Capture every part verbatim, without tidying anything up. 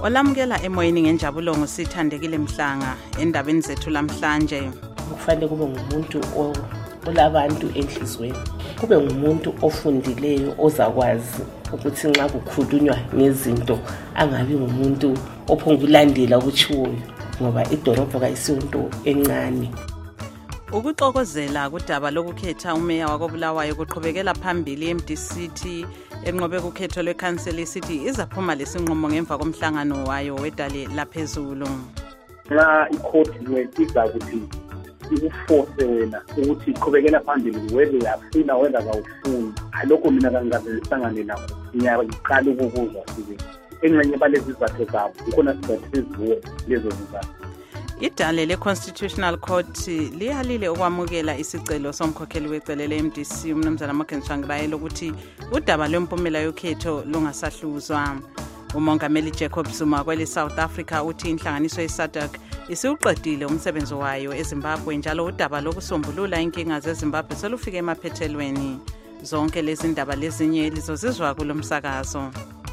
Olamukela emoyeni ngenjabulo ngusithandekile Mhlanga endabeni zethu lamhlanje. Kufanele kube ngumuntu olabantu enhlizweni. Kube ngumuntu ofundileyo ozakwazi ukuthi nxa kukhulunywa ngezinto angabi ngumuntu ophongulandela okutshiwoyo ngoba idolobho kayisonto encane. Ukuxokozela kudaba lokukhetha umeya wakoBulawayo kuqhubekela phambili e-M D C T enqobe kukhetho lwekhanseli City izaphuma lesinqumo ngemva komhlangano wayo wedale laphezulu. Nxa ikhoti lwetiza ukuthi ikuforce wena ukuthi iqhubekela phambili whether uyafuna whether awufuni, alokho mina kangazihlangane nakho ngiyaqala ukukuzwa sibe engxenye balezi izathu zabo ikhona sizathu eziwe lezo zizathu. Idale le-Constitutional Court liyalile ukwamukela isicelo somkhokheli wecele le-M D C umnumzana Morgan Tsvangirai lokuthi udaba lwempumela yokhetho lungasahluzwa. Umongameli Jacob Zuma kwele South Africa uthi inhlanganiso ye-SADC isiwuqedile umsebenzi wayo eZimbabwe njalo udaba lokusombulula inkinga zeZimbabwe selufike emaphethelweni. Zonke lezi ndaba lezinye lizozizwa kulo msakazo.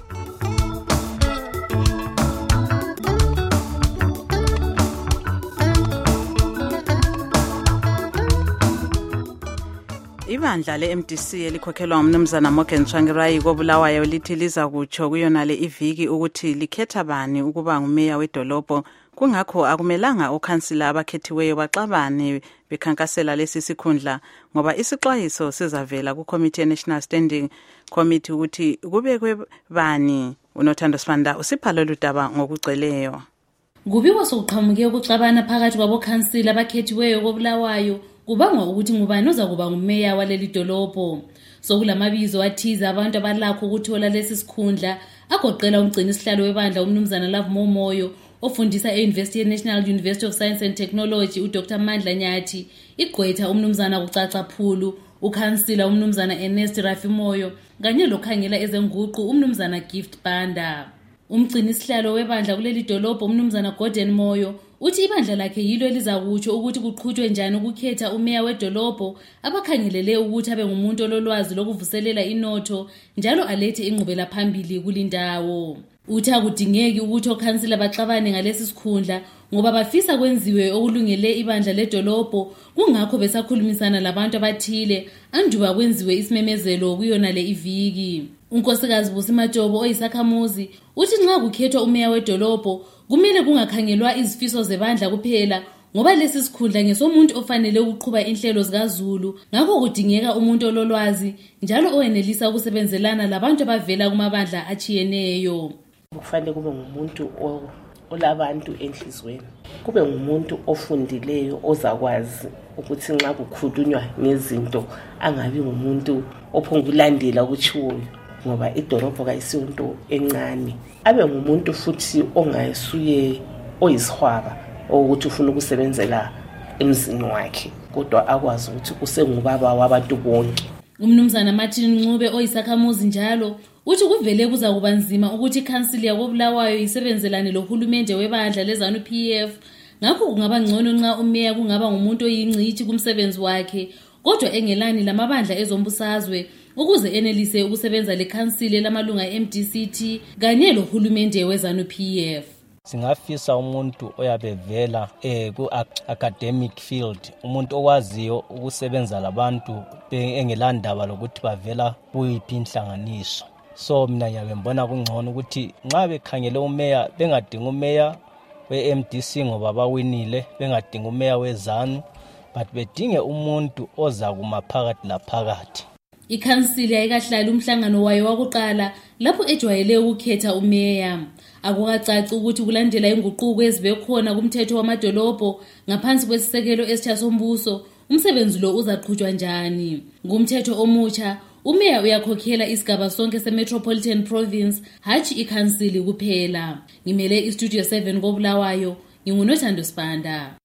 Ibandla le-M D C elikhokhelwa umnumzana Morgan Tsvangirai koBulawayo lithi liza kutsho kuyona le iviki ukuthi likhetha bani ukuba ngumeya wedolobho, kungakho akumelanga okhansila abakhethiweyo baxabane bekhankasela lesi sikhundla ngoba isixwayiso sizavela kuCommittee National Standing Committee ukuthi kubekwe bani. uNothando Sibanda usiphala ludaba ngokugcweleyo. Kubikwa sokuqhamuke ukuxabana phakathi kwabokhansila abakhethiweyo koBulawayo kubangwa ukuthi ngubani oza kuba ngumeya waleli dolobho. Sokulamabizo athize abantu abalakho ukuthola lesi sikhundla agoqela umgcini sihlalo webandla umnumzana Love Momoyo ofundisa e-University National University of Science and Technology uDr Mandla Nyathi, igqwetha umnumzana Kucaca Phulu, ukhansila umnumzana Ernest Rafimoyo kanye lokhangela ezenguqu umnumzana Gift Banda. Umgcini sihlalo webandla kuleli dolobho umnumzana Gordon Moyo uthi ibandla lakhe yilo elizakutsho ukuthi kuqhutshwe njani ukukhetha umeya wedolobho abakhangelele ukuthi abe ngumuntu ololwazi lokuvuselela inotho njalo alethe inqubela phambili kulindawo. Uthi akudingeki ukuthi okhansila baxabane ngalesi sikhundla ngoba bafisa kwenziwe okulungele ibandla ledolobho, kungakho besakhulumisana labantu abathile anduba kwenziwe isimemezelo kuyona le iviki. Unkosikazi Busimajobo oyisakhamuzi uthi nxa kukhethwa umeya wedolobho kumele kungakhangelwa izifiso zebandla kuphela ngoba lesi sikhundla ngesomuntu ofanele ukuqhuba inhlelo zikaZulu, ngakho kudingeka umuntu ololwazi njalo owenelisa ukusebenzelana labantu abavela kumabandla achiyeneyo. Kufanele kube ngumuntu olabantu enhlizweni. Kube ngumuntu ofundileyo ozakwazi ukuthi nxa kukhulunywa ngezinto angabi ngumuntu ophongulandela okutshiwoyo ngoba idolobho kayisonto encane. Abe ngumuntu futhi ongasuye oyisihwaba ukuthi ufuna ukusebenzela emzini wakhe kodwa akwazi ukuthi usengubaba wabantu bonke. Umnumzana Martin Ncube oyisakhamuzi njalo uthi kuvele kuza kuba nzima ukuthi ikhansili yakoBulawayo isebenzelane lohulumende webandla leZANU P F, ngakho kungaba ngcono nxa umeya kungaba ngumuntu oyingcithi kumsebenzi wakhe kodwa engelani lamabandla ezombusazwe ukuze enelise ukusebenza lekhansili lamalunga e-M D C T kanye lohulumende weZANU P F. Singafisa umuntu oyabevela eh ku academic field, umuntu owaziyo ukusebenza labantu engelandaba lokuthi bavela kuyiphi inhlanganiso. So mina ngiyabona kungcono ukuthi nxa bekhangele umeya bengadinga umeya we-M D C ngoba bawinile, bengadinga umeya weZANU but bedinge umuntu oza kuma phakathi laphakathi. Ikhansili ayikahlali umhlangano wayo wakuqala lapho ejwayele ukukhetha umeya. Akukacaci ukuthi kulandela inguquko ezibe khona kumthetho wamadolobho ngaphansi kwesisekelo esitsha sombuso umsebenzi lo uzaqhutshwa njani. Ngumthetho omutsha umeya uyakhokhela isigaba sonke se-Metropolitan Province hatshi ikhansili kuphela. Ngimele iStudio seven koBulawayo, nginguNothando Sibanda.